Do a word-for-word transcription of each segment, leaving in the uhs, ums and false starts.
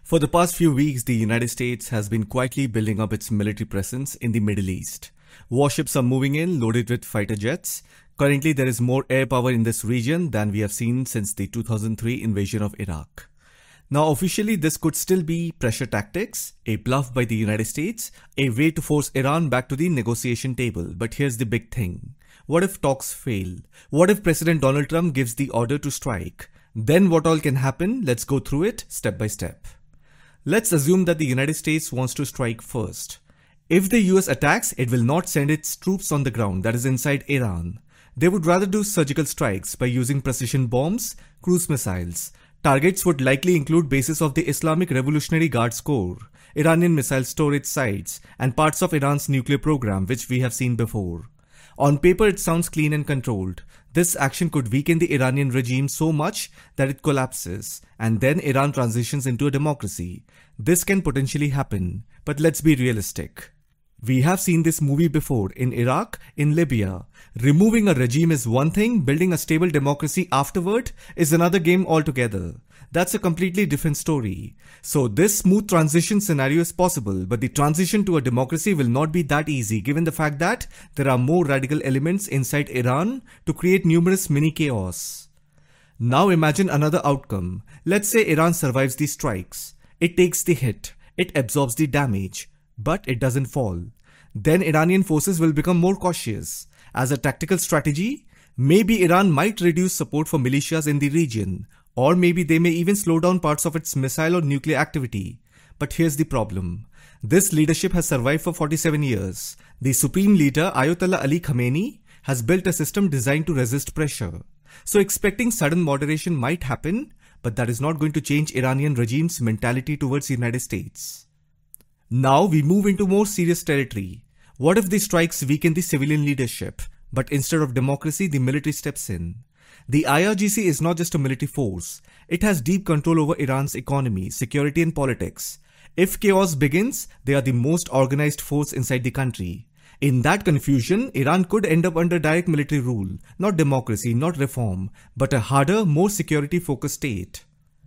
For the past few weeks, the United States has been quietly building up its military presence in the Middle East. Warships are moving in, loaded with fighter jets. Currently, there is more air power in this region than we have seen since the two thousand three invasion of Iraq. Now, officially, this could still be pressure tactics, a bluff by the United States, a way to force Iran back to the negotiation table. But here's the big thing. What if talks fail? What if President Donald Trump gives the order to strike? Then what all can happen? Let's go through it step by step. Let's assume that the United States wants to strike first. If the U S attacks, it will not send its troops on the ground, that is inside Iran. They would rather do surgical strikes by using precision bombs, cruise missiles. Targets would likely include bases of the Islamic Revolutionary Guards Corps, Iranian missile storage sites, and parts of Iran's nuclear program, which we have seen before. On paper, it sounds clean and controlled. This action could weaken the Iranian regime so much that it collapses, and then Iran transitions into a democracy. This can potentially happen, but let's be realistic. We have seen this movie before in Iraq, in Libya. Removing a regime is one thing, building a stable democracy afterward is another game altogether. That's a completely different story. So this smooth transition scenario is possible, but the transition to a democracy will not be that easy given the fact that there are more radical elements inside Iran to create numerous mini chaos. Now imagine another outcome. Let's say Iran survives these strikes. It takes the hit. It absorbs the damage. But it doesn't fall. Then Iranian forces will become more cautious. As a tactical strategy, maybe Iran might reduce support for militias in the region, or maybe they may even slow down parts of its missile or nuclear activity. But here's the problem. This leadership has survived for forty-seven years. The supreme leader Ayatollah Ali Khamenei has built a system designed to resist pressure. So expecting sudden moderation might happen, but that is not going to change Iranian regime's mentality towards the United States. Now we move into more serious territory. What if the strikes weaken the civilian leadership, but instead of democracy, the military steps in? The I R G C is not just a military force. It has deep control over Iran's economy, security and politics. If chaos begins, they are the most organized force inside the country. In that confusion, Iran could end up under direct military rule, not democracy, not reform, but a harder, more security-focused state.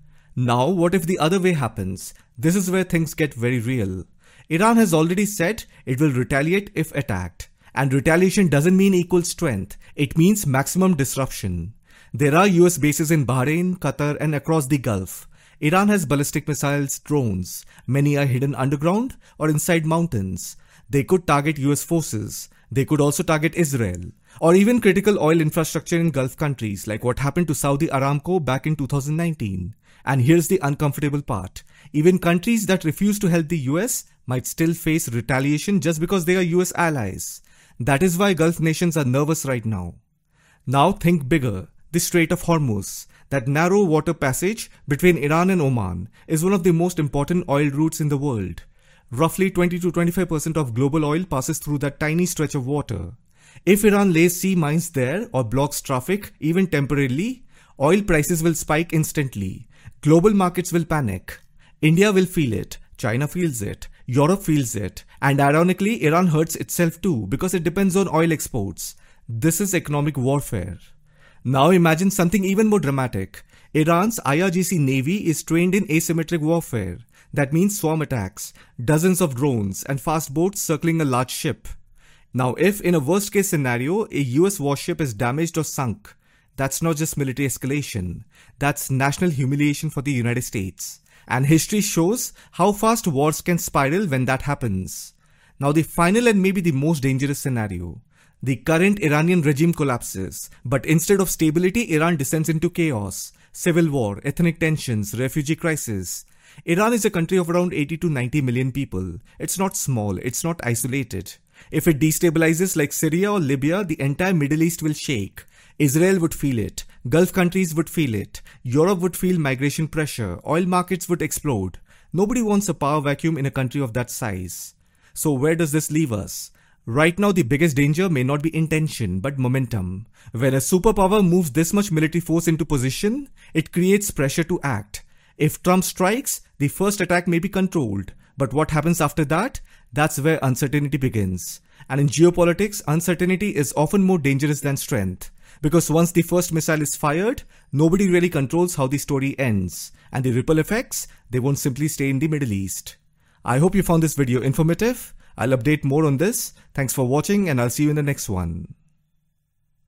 Now, what if the other way happens? This is where things get very real. Iran has already said it will retaliate if attacked. And retaliation doesn't mean equal strength. It means maximum disruption. There are U S bases in Bahrain, Qatar and across the Gulf. Iran has ballistic missiles, drones. Many are hidden underground or inside mountains. They could target U S forces. They could also target Israel. Or even critical oil infrastructure in Gulf countries like what happened to Saudi Aramco back in two thousand nineteen. And here's the uncomfortable part. Even countries that refuse to help the U S might still face retaliation just because they are U S allies. That is why Gulf nations are nervous right now. Now think bigger. The Strait of Hormuz, that narrow water passage between Iran and Oman, is one of the most important oil routes in the world. Roughly twenty to twenty-five percent of global oil passes through that tiny stretch of water. If Iran lays sea mines there or blocks traffic, even temporarily, oil prices will spike instantly. Global markets will panic. India will feel it. China feels it. Europe feels it. And ironically, Iran hurts itself too because it depends on oil exports. This is economic warfare. Now imagine something even more dramatic. Iran's I R G C Navy is trained in asymmetric warfare. That means swarm attacks, dozens of drones and fast boats circling a large ship. Now if in a worst case scenario, a U S warship is damaged or sunk, that's not just military escalation. That's national humiliation for the United States. And history shows how fast wars can spiral when that happens. Now the final and maybe the most dangerous scenario. The current Iranian regime collapses, but instead of stability, Iran descends into chaos, civil war, ethnic tensions, refugee crisis. Iran is a country of around eighty to ninety million people. It's not small, it's not isolated. If it destabilizes like Syria or Libya, the entire Middle East will shake. Israel would feel it. Gulf countries would feel it. Europe would feel migration pressure. Oil markets would explode. Nobody wants a power vacuum in a country of that size. So where does this leave us? Right now, the biggest danger may not be intention, but momentum. When a superpower moves this much military force into position, it creates pressure to act. If Trump strikes, the first attack may be controlled. But what happens after that? That's where uncertainty begins. And in geopolitics, uncertainty is often more dangerous than strength. Because once the first missile is fired, nobody really controls how the story ends, and the ripple effects, they won't simply stay in the Middle East. I hope you found this video informative. I'll update more on this. Thanks for watching, and I'll see you in the next one.